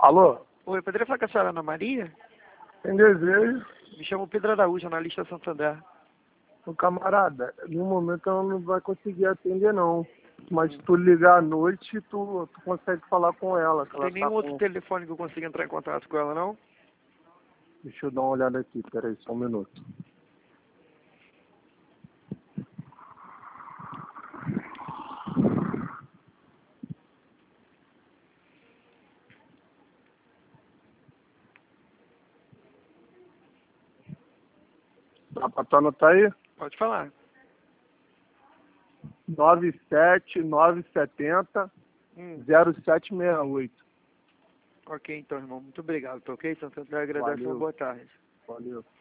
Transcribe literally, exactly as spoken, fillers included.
Alô? Oi, poderia falar com a senhora Ana Maria? Tem desejo? Me chamo Pedro Araújo, jornalista Santander. O camarada, no momento ela não vai conseguir atender não. Mas se tu ligar à noite, tu, tu consegue falar com ela. Que ela Tem nenhum tá outro com... telefone que eu consiga entrar em contato com ela, não? Deixa eu dar uma olhada aqui, peraí, só um minuto. Dá pra tu anotar aí? Pode falar. nove sete nove sete zero Hum, zero sete seis oito. ok, então, irmão. Muito obrigado, tá ok? Santander agradece. Uma Valeu. boa tarde. Valeu.